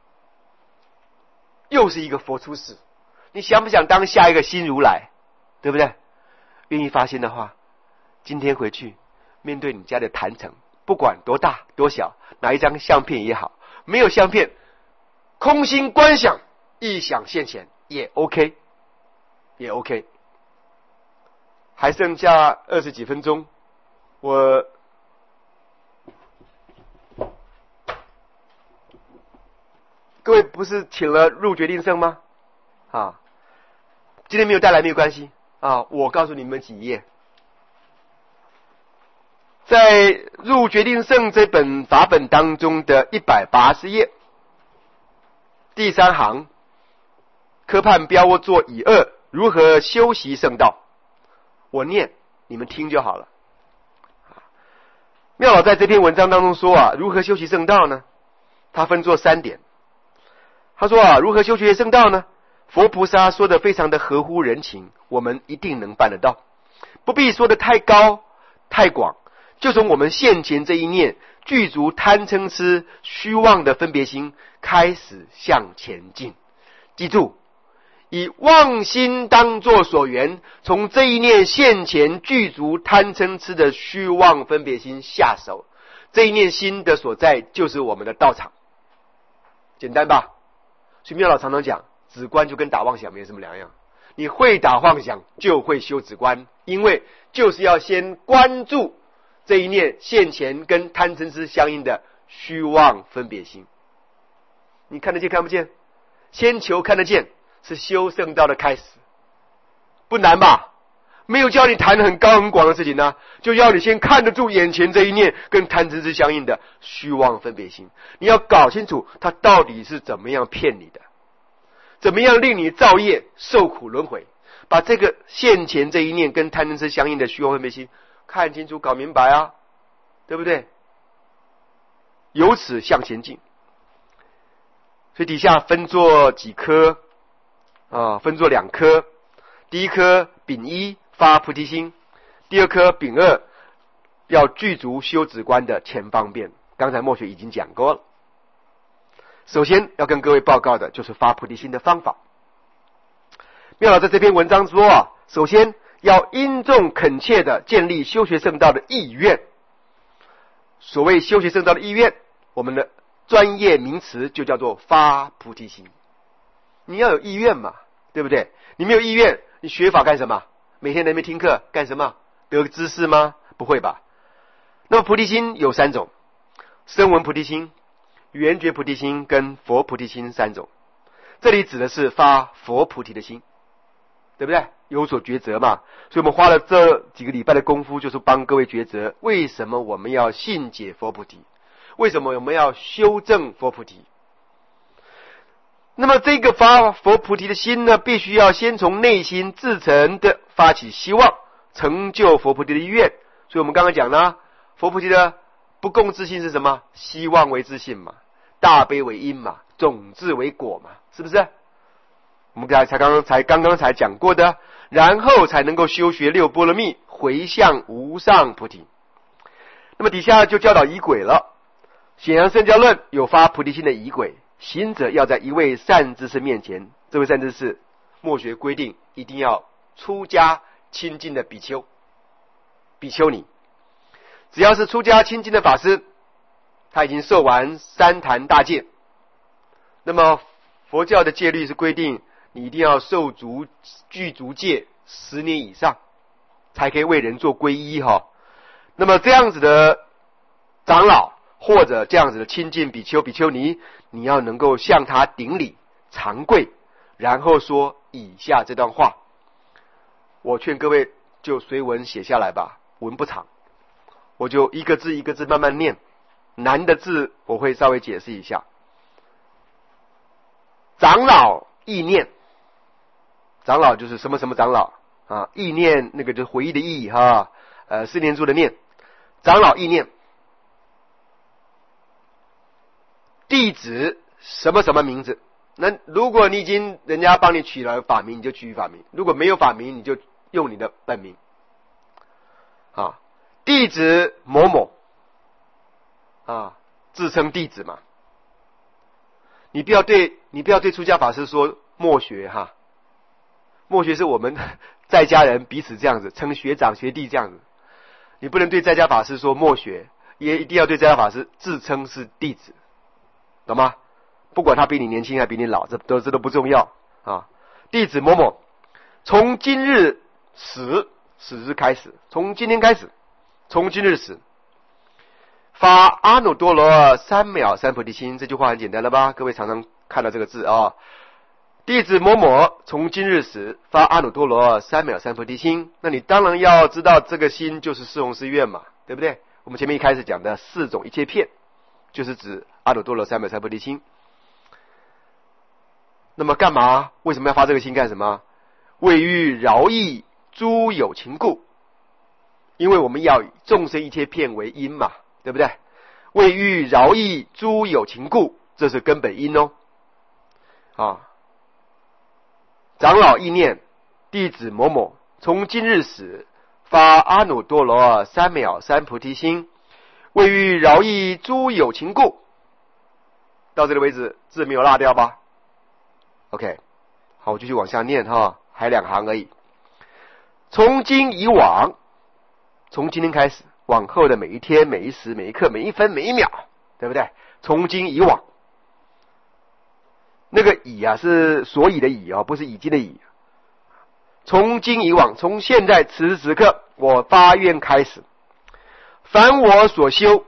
又是一个佛出世，你想不想当下一个新如来？对不对？愿意发心的话，今天回去面对你家的坛城，不管多大多小，哪一张相片也好，没有相片，空心观想，意想现前也 OK， 也 OK。还剩下二十几分钟，我各位不是请了入决定胜吗？啊，今天没有带来没有关系啊，我告诉你们几页，在入决定胜这本法本当中的一百八十页，第三行，科判标作以二，如何修习圣道？我念，你们听就好了。妙老在这篇文章当中说啊，如何修习圣道呢？他分作三点。他说啊，如何修学圣道呢？佛菩萨说的非常的合乎人情，我们一定能办得到，不必说的太高太广，就从我们现前这一念具足贪嗔痴虚妄的分别心开始向前进。记住，以妄心当作所缘，从这一念现前具足贪嗔痴的虚妄分别心下手，这一念心的所在就是我们的道场。简单吧？所以妙老常常讲，止观就跟打妄想没什么两样，你会打妄想就会修止观，因为就是要先关注这一念现前跟贪嗔痴相应的虚妄分别心。你看得见看不见？先求看得见，是修圣道的开始，不难吧？没有叫你谈很高很广的事情呢，就要你先看得住眼前这一念跟贪嗔痴相应的虚妄分别心。你要搞清楚它到底是怎么样骗你的，怎么样令你造业受苦轮回，把这个现前这一念跟贪嗔痴相应的虚妄分别心看清楚搞明白啊，对不对？由此向前进。所以底下分作几科啊，分作两科。第一科丙一发菩提心，第二科丙二要具足修止观的前方便。刚才墨学已经讲过了。首先要跟各位报告的就是发菩提心的方法。妙老在这篇文章说啊，首先要殷重恳切的建立修学圣道的意愿。所谓修学圣道的意愿，我们的专业名词就叫做发菩提心。你要有意愿嘛，对不对？你没有意愿，你学法干什么？每天在那边听课干什么？得知识吗？不会吧。那么菩提心有三种，声闻菩提心、缘觉菩提心跟佛菩提心三种。这里指的是发佛菩提的心，对不对？有所抉择嘛。所以我们花了这几个礼拜的功夫，就是帮各位抉择，为什么我们要信解佛菩提，为什么我们要修正佛菩提。那么这个发佛菩提的心呢，必须要先从内心自诚的发起希望，成就佛菩提的意愿。所以我们刚刚讲了，佛菩提的不共自信是什么？希望为自信嘛，大悲为因嘛，种子为果嘛，是不是？我们刚才刚刚才刚刚才讲过的，然后才能够修学六波罗蜜，回向无上菩提。那么底下就教导仪轨了。显扬圣教论有发菩提心的仪轨，行者要在一位善知识面前，这位善知识墨学规定一定要出家亲近的比丘、比丘尼。只要是出家亲近的法师，他已经受完三坛大戒，那么佛教的戒律是规定你一定要受足具足戒十年以上，才可以为人做皈依哈。那么这样子的长老或者这样子的亲近比丘、比丘尼，你要能够向他顶礼长跪，然后说以下这段话。我劝各位就随文写下来吧，文不长，我就一个字一个字慢慢念，难的字我会稍微解释一下。长老意念，长老就是什么什么长老啊，意念那个就是回忆的意哈，呃，四念住的念，长老意念。弟子什么什么名字？那如果你已经人家帮你取了法名，你就取法名；如果没有法名，你就用你的本名。啊，弟子某某，啊，自称弟子嘛。你不要对，你不要对出家法师说默学哈，默学是我们在家人彼此这样子称学长学弟这样子，你不能对在家法师说默学，也一定要对在家法师自称是弟子。懂吗？不管他比你年轻还比你老，这都这都不重要啊。弟子某某，从今日始，始日开始，从今天开始，从今日始，发阿耨多罗三藐三菩提心。这句话很简单了吧？各位常常看到这个字啊，弟子某某从今日始发阿耨多罗三藐三菩提心。那你当然要知道这个心就是四弘誓愿嘛，对不对？我们前面一开始讲的四种一切片，就是指阿耨多罗三藐三菩提心。那么干嘛？为什么要发这个心干什么？为欲饶益诸有情故。因为我们要以众生一切片为因嘛，对不对？为欲饶益诸有情故，这是根本因哦。啊，长老意念，弟子某某从今日始发阿耨多罗三藐三菩提心，为欲饶益诸有情故。到这里为止，字没有落掉吧 ？OK， 好，我继续往下念哈，还两行而已。从今以往。从今天开始，往后的每一天、每一时、每一刻、每一分、每一秒，对不对？从今以往，那个以啊是所以的以啊，不是已经的以。从今以往，从现在此时此刻，我发愿开始，凡我所修，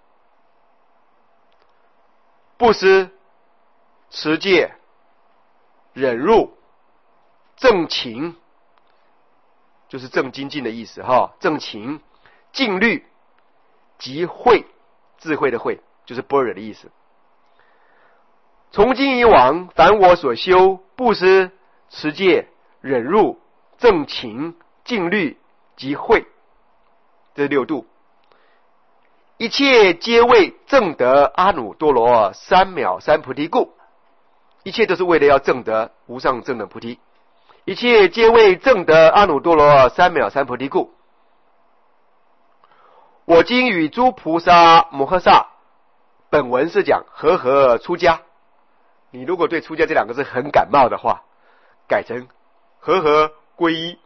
布施、持戒、忍辱、正勤。就是正精进的意思哈，正勤、静虑及慧，智慧的慧就是般若的意思。从今以往，凡我所修，布施、持戒、忍辱、正勤、静虑及慧，这六度，一切皆为证得阿耨多罗三藐三菩提故，一切都是为了要证得无上正等菩提。一切皆为证得阿耨多罗三藐三菩提故。我今与诸菩萨摩诃萨，本文是讲和合出家。你如果对出家这两个字很感冒的话，改成和合皈依。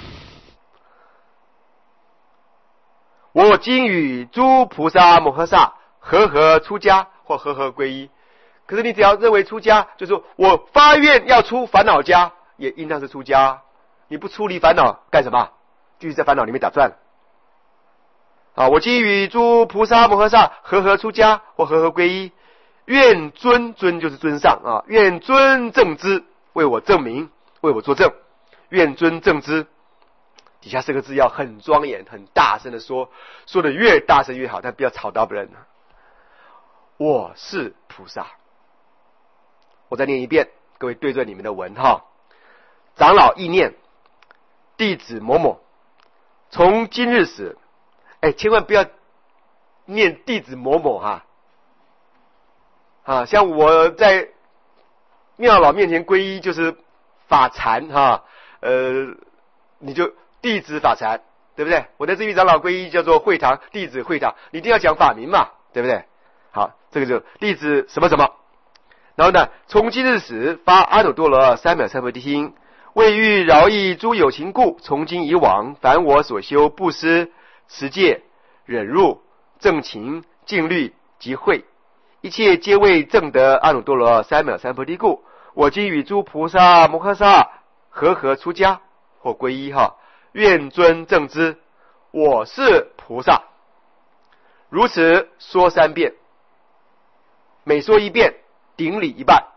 我今与诸菩萨摩诃萨和合出家或和合皈依。可是你只要认为出家，就是我发愿要出烦恼家，也应当是出家。你不出离烦恼干什么？继续在烦恼里面打转。啊，我今与诸菩萨摩诃萨和合出家或和合皈依，愿尊尊就是尊上啊，愿尊正之，为我证明，为我作证，愿尊正之。底下四个字要很庄严、很大声的说，说的越大声越好，但不要吵到别人。我是菩萨。我再念一遍，各位对着你们的文哈。长老意念，弟子某某，从今日始，哎，千万不要念弟子某某哈。啊，像我在妙老面前皈依就是法禅哈，呃，你就弟子法禅，对不对？我在智玉长老皈依叫做会堂，弟子会堂，你一定要讲法名嘛，对不对？好，这个就弟子什么什么。然后呢，从今日始发阿耨多罗三藐三菩提心，为欲饶益诸有情故，从今以往，凡我所修布施、持戒、忍辱、正勤、静虑及慧，一切皆为证得阿耨多罗三藐三菩提故。我今与诸菩萨摩诃萨和合出家或皈依哈，愿尊正之，我是菩萨。如此说三遍，每说一遍顶礼一拜，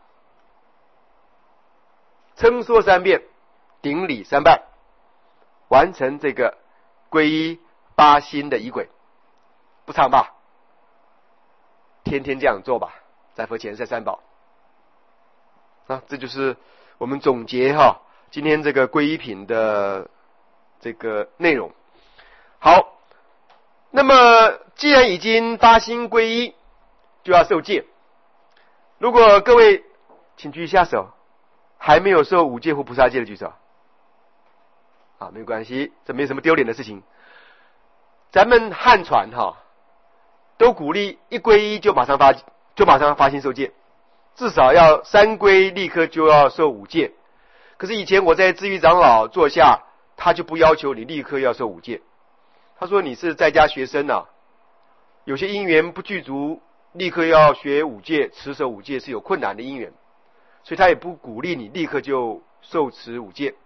称说三遍，顶礼三拜，完成这个皈依八心的仪轨，不长吧？天天这样做吧，在佛前晒三宝。啊，这就是我们总结哈，今天这个皈依品的这个内容。好，那么既然已经发心皈依，就要受戒。如果各位请举一下手，还没有受五戒或菩萨戒的举手。啊，没有关系，这没什么丢脸的事情。咱们汉传哈，都鼓励一皈依就马上发，就马上发心受戒，至少要三皈立刻就要受五戒。可是以前我在智玉长老座下，他就不要求你立刻要受五戒。他说你是在家学生啊，有些因缘不具足，立刻要学五戒、持守五戒是有困难的因缘，所以他也不鼓励你立刻就受持五戒。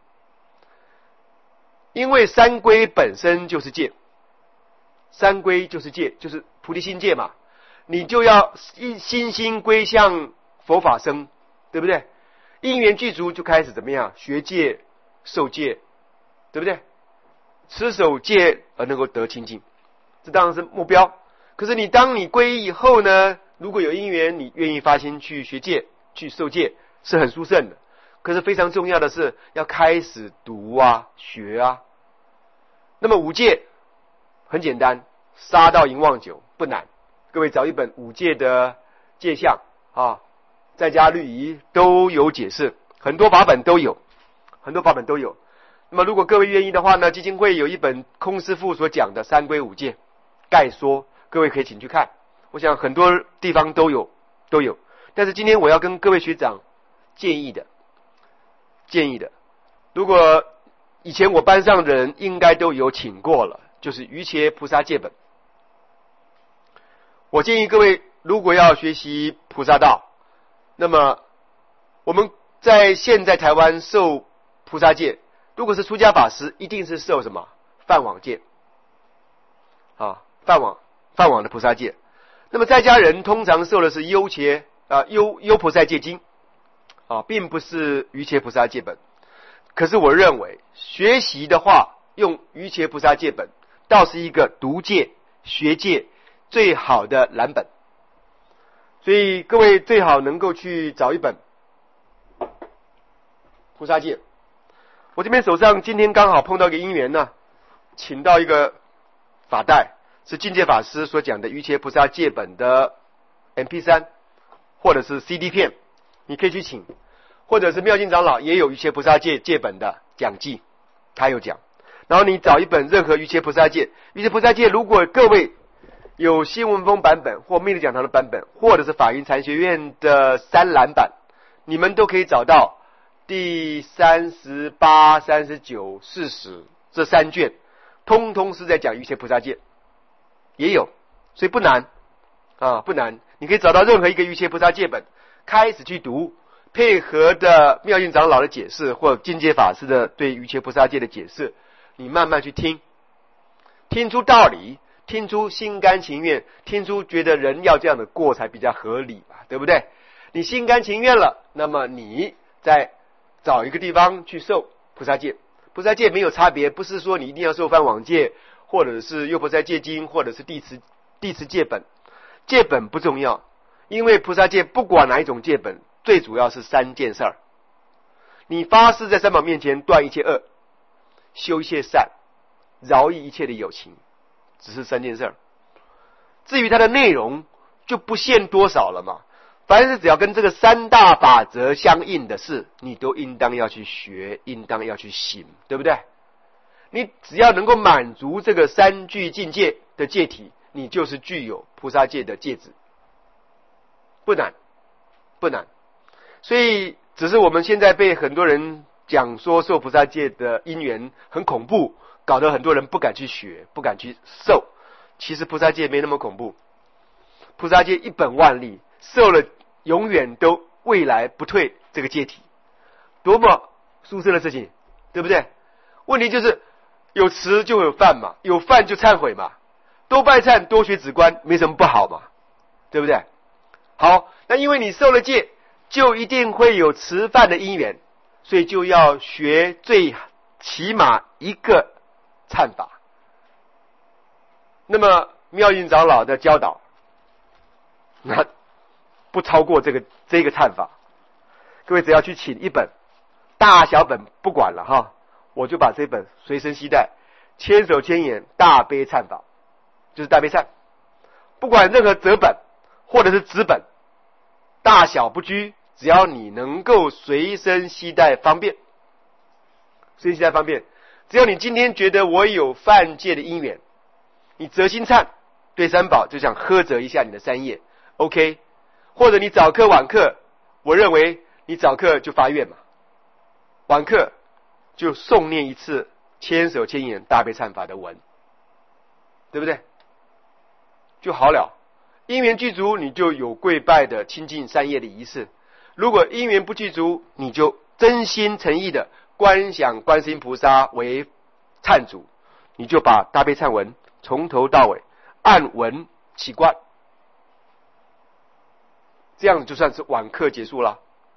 因为三皈本身就是戒，三皈就是戒，就是菩提心戒嘛，你就要一心心归向佛法僧， 对不对？因缘具足就开始怎么样？学戒、受戒，对不对？持守戒而能够得清净，这当然是目标。可是你当你皈依以后呢，如果有因缘，你愿意发心去学戒、去受戒，是很殊胜的。可是非常重要的是要开始读啊、学啊。那么五戒很简单，杀盗淫妄酒不难，各位找一本五戒的戒相啊，在家律仪都有解释，很多法本都有，很多法本都有。那么如果各位愿意的话呢，基金会有一本空师父所讲的三规五戒概说，各位可以请去看。我想很多地方都有都有，但是今天我要跟各位学长建议的建议的，如果以前我班上的人应该都有请过了，就是瑜伽菩萨戒本。我建议各位如果要学习菩萨道，那么我们在现在台湾受菩萨戒，如果是出家法师一定是受什么梵网戒啊，梵网梵网的菩萨戒。那么在家人通常受的是优伽啊优优菩萨戒经啊，并不是瑜伽菩萨戒本。可是我认为学习的话，用瑜伽菩萨戒本倒是一个读戒学戒最好的蓝本。所以各位最好能够去找一本菩萨戒。我这边手上今天刚好碰到一个因缘呢，请到一个法带，是境界法师所讲的瑜伽菩萨戒本的 M P 三 或者是 C D 片，你可以去请。或者是妙净长老也有瑜伽菩萨戒戒本的讲记，他有讲。然后你找一本任何瑜伽菩萨戒，瑜伽菩萨戒如果各位有新文风版本或密律讲堂的版本，或者是法云禅学院的三蓝版，你们都可以找到第三十八、三十九、四十这三卷，通通是在讲瑜伽菩萨戒，也有，所以不难啊，不难。你可以找到任何一个瑜伽菩萨戒本，开始去读。配合的妙净长老的解释，或境界法师的对瑜伽菩萨戒的解释，你慢慢去听，听出道理，听出心甘情愿，听出觉得人要这样的过才比较合理嘛，对不对？你心甘情愿了，那么你再找一个地方去受菩萨戒。菩萨戒没有差别，不是说你一定要受梵网戒，或者是优菩萨戒经，或者是地持地持戒本。戒本不重要，因为菩萨戒不管哪一种戒本，最主要是三件事儿：你发誓在三宝面前断一切恶，修一切善，饶益一切的有情，只是三件事儿。至于它的内容就不限多少了嘛，凡是只要跟这个三大法则相应的事，你都应当要去学，应当要去行，对不对？你只要能够满足这个三具境界的戒体，你就是具有菩萨戒的戒指，不难，不难。所以只是我们现在被很多人讲说受菩萨戒的因缘很恐怖，搞得很多人不敢去学，不敢去受。其实菩萨戒没那么恐怖，菩萨戒一本万利，受了永远都未来不退这个戒体，多么殊胜的事情，对不对？问题就是有持就有犯嘛，有犯就忏悔嘛，多拜忏多学止观没什么不好嘛，对不对？好，那因为你受了戒，就一定会有持犯的因缘，所以就要学最起码一个忏法。那么妙音长老的教导，那不超过这个这个忏法。各位只要去请一本，大小本不管了哈，我就把这本随身携带，千手千眼大悲忏法，就是大悲忏，不管任何折本或者是纸本，大小不拘，只要你能够随身携带方便，随身携带方便。只要你今天觉得我有犯戒的因缘，你择心忏，对三宝就想呵责一下你的三业 ，OK？ 或者你早课晚课，我认为你早课就发愿嘛，晚课就诵念一次千手千眼大悲忏法的文，对不对？就好了。因缘具足，你就有跪拜的亲近三业的仪式。如果因缘不具足，你就真心诚意的观想观世音菩萨为忏主，你就把大悲忏文从头到尾按文起观，这样就算是晚课结束了。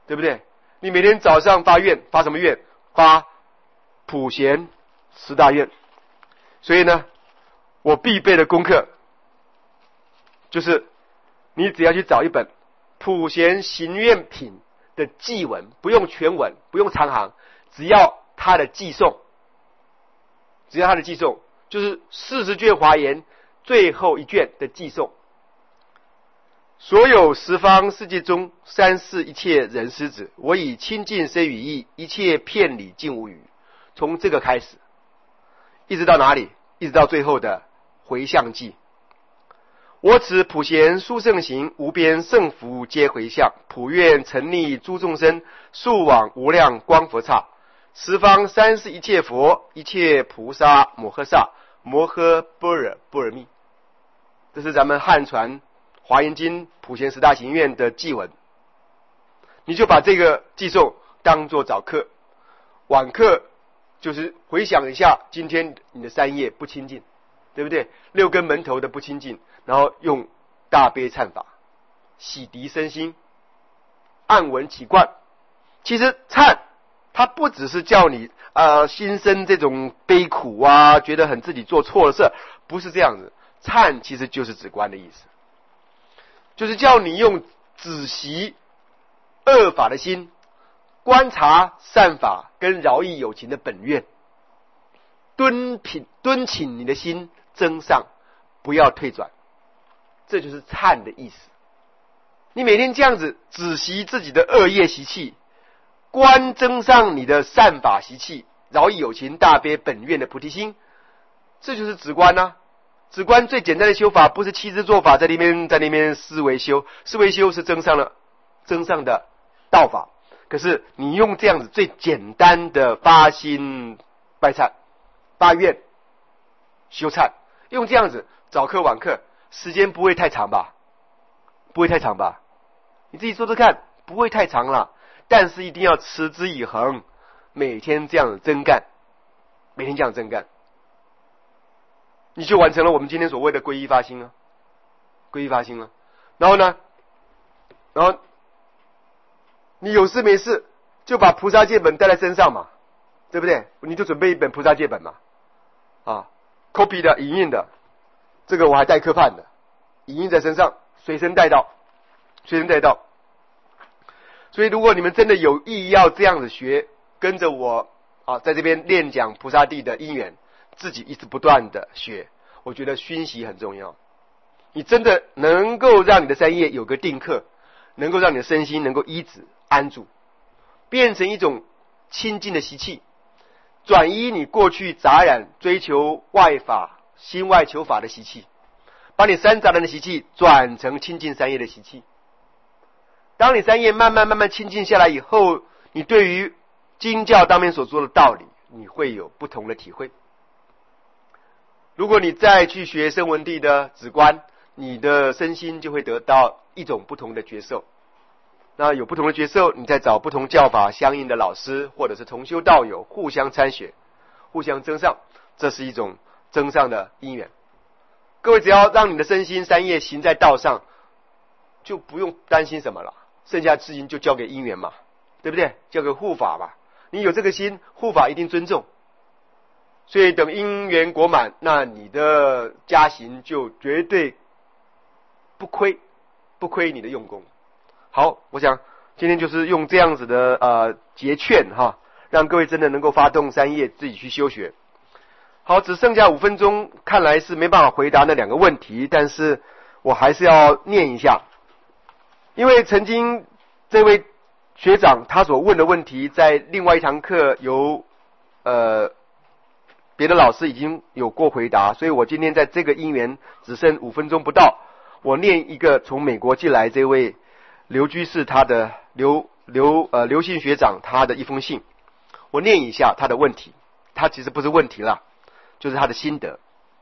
对不对？你每天早上发愿，发什么愿？发普贤十大愿。所以呢，我必备的功课就是你只要去找一本普贤行愿品的记文，不用全文，不用长行，只要它的记诵，只要它的记诵，就是四十卷华严最后一卷的记诵。所有十方世界中，三世一切人师子，我以清净身语意，一切遍理尽无余。从这个开始，一直到哪里？一直到最后的回向记。我此普贤殊胜行，无边胜福皆回向，普愿成立诸众生，速往无量光佛刹。十方三世一切佛，一切菩萨摩诃萨，摩诃般若波罗蜜。这是咱们汉传华严经普贤十大行愿的记文，你就把这个记诵当作早课，晚课就是回想一下今天你的三业不清净，对不对？六根门头的不清净，然后用大悲忏法洗涤身心，按文起观。其实忏它不只是叫你呃心生这种悲苦啊，觉得很自己做错了事，不是这样子。忏其实就是止观的意思，就是叫你用止息恶法的心，观察善法跟饶益有情的本愿，敦品敦请你的心增上，不要退转，这就是忏的意思。你每天这样子止息自己的恶业习气，观增上你的善法习气，饶益有情大悲本愿的菩提心，这就是止观啊。止观最简单的修法，不是七支做法在那边在那边思维修，思维修是增上了增上的道法。可是你用这样子最简单的发心拜忏、发愿、修忏，用这样子早课晚课，时间不会太长吧？不会太长吧？你自己做做看，不会太长了。但是一定要持之以恒，每天这样真干，每天这样真干，你就完成了我们今天所谓的皈依发心啊，皈依发心啊。然后呢，然后你有事没事就把菩萨戒本带在身上嘛，对不对？你就准备一本菩萨戒本嘛，啊 ，copy 的、影印的，这个我还带科判的，影印在身上，随身带到，随身带到。所以如果你们真的有意要这样子学，跟着我啊，在这边练讲菩萨地的因缘，自己一直不断的学，我觉得熏习很重要。你真的能够让你的三业有个定课，能够让你的身心能够依止安住，变成一种清净的习气，转移你过去杂染追求外法心外求法的习气，把你三杂染的习气转成清净三业的习气。当你三业慢慢慢慢清净下来以后，你对于经教当面所说的道理，你会有不同的体会。如果你再去学声闻地的止观，你的身心就会得到一种不同的觉受。那有不同的觉受，你再找不同教法相应的老师，或者是同修道友互相参学，互相增上，这是一种增上的因缘。各位只要让你的身心三业行在道上，就不用担心什么了，剩下的事情就交给因缘嘛，对不对？交给护法嘛，你有这个心，护法一定尊重。所以等因缘果满，那你的加行就绝对不亏，不亏你的用功。好，我想今天就是用这样子的呃结劝哈，让各位真的能够发动三业，自己去修学。好，只剩下五分钟，看来是没办法回答那两个问题，但是我还是要念一下，因为曾经这位学长他所问的问题，在另外一堂课由呃别的老师已经有过回答，所以我今天在这个因缘只剩五分钟不到，我念一个从美国进来这位刘居士他的刘刘呃刘姓学长他的一封信，我念一下他的问题，他其实不是问题啦，就是他的心得。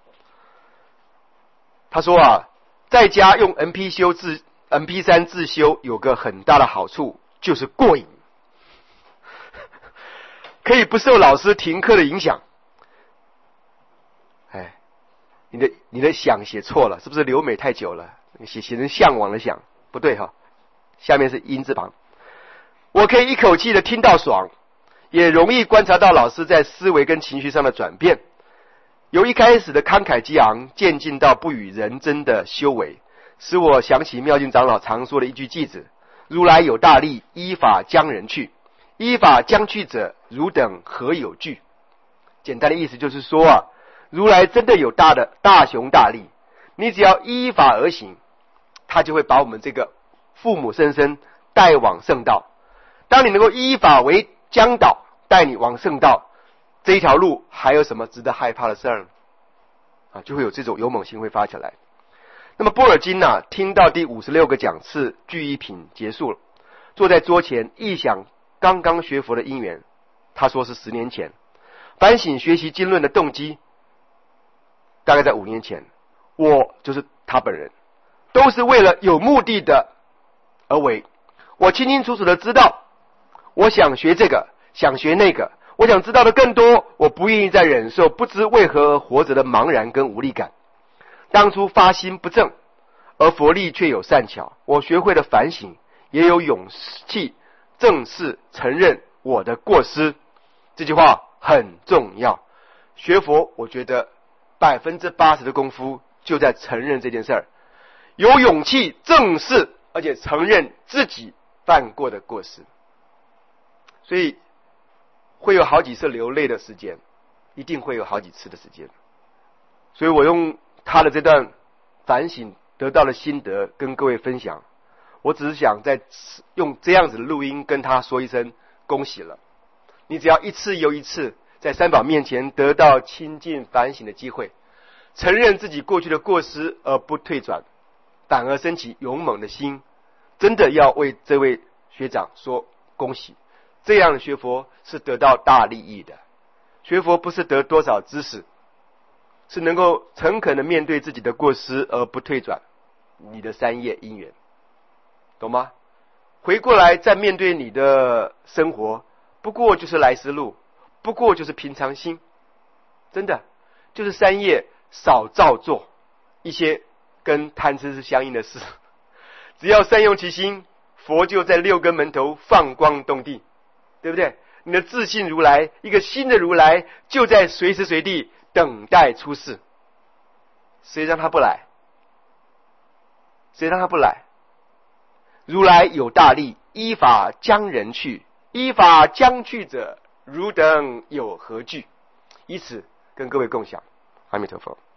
他说啊，在家用 M P 修自 M P 三 自修有个很大的好处，就是过瘾，可以不受老师停课的影响。哎，你的你的想写错了，是不是留美太久了？写写成向往的想，不对哈。下面是因字旁。 我可以一口气的听到爽，也容易观察到老师在思维跟情绪上的转变，由一开始的慷慨激昂，渐进到不与人争的修为，使我想起妙净长老常说的一句偈子：如来有大力，依法将人去，依法将去者，汝等何有惧？简单的意思就是说啊，如来真的有大的大雄大力，你只要依法而行，他就会把我们这个父母生生带往圣道。当你能够依法为江导，带你往圣道，这一条路还有什么值得害怕的事儿啊？就会有这种勇猛心会发起来。那么波尔金啊，听到第五十六个讲次聚一品结束了，坐在桌前忆想刚刚学佛的因缘，他说是十年前，反省学习经论的动机大概在五年前，我就是他本人，都是为了有目的的而为。我清清楚楚的知道，我想学这个，想学那个，我想知道的更多，我不愿意再忍受不知为何而活着的茫然跟无力感。当初发心不正，而佛力却有善巧，我学会了反省，也有勇气正视承认我的过失。这句话很重要。学佛我觉得百分之八十的功夫就在承认这件事儿，有勇气正视，而且承认自己犯过的过失。所以会有好几次流泪的时间，一定会有好几次的时间。所以我用他的这段反省得到的心得跟各位分享，我只是想在用这样子的录音跟他说一声恭喜了。你只要一次又一次在三宝面前得到亲近反省的机会，承认自己过去的过失而不退转，反而升起勇猛的心，真的要为这位学长说恭喜。这样的学佛是得到大利益的。学佛不是得多少知识，是能够诚恳的面对自己的过失而不退转你的三业因缘，懂吗？回过来再面对你的生活，不过就是来时路，不过就是平常心，真的就是三业少造作一些跟贪嗔是相应的事，只要善用其心，佛就在六根门头放光动地，对不对？你的自信如来，一个新的如来就在随时随地等待出世。谁让他不来？谁让他不来？如来有大力，依法将人去，依法将去者，汝等有何惧？以此跟各位共享。阿弥陀佛。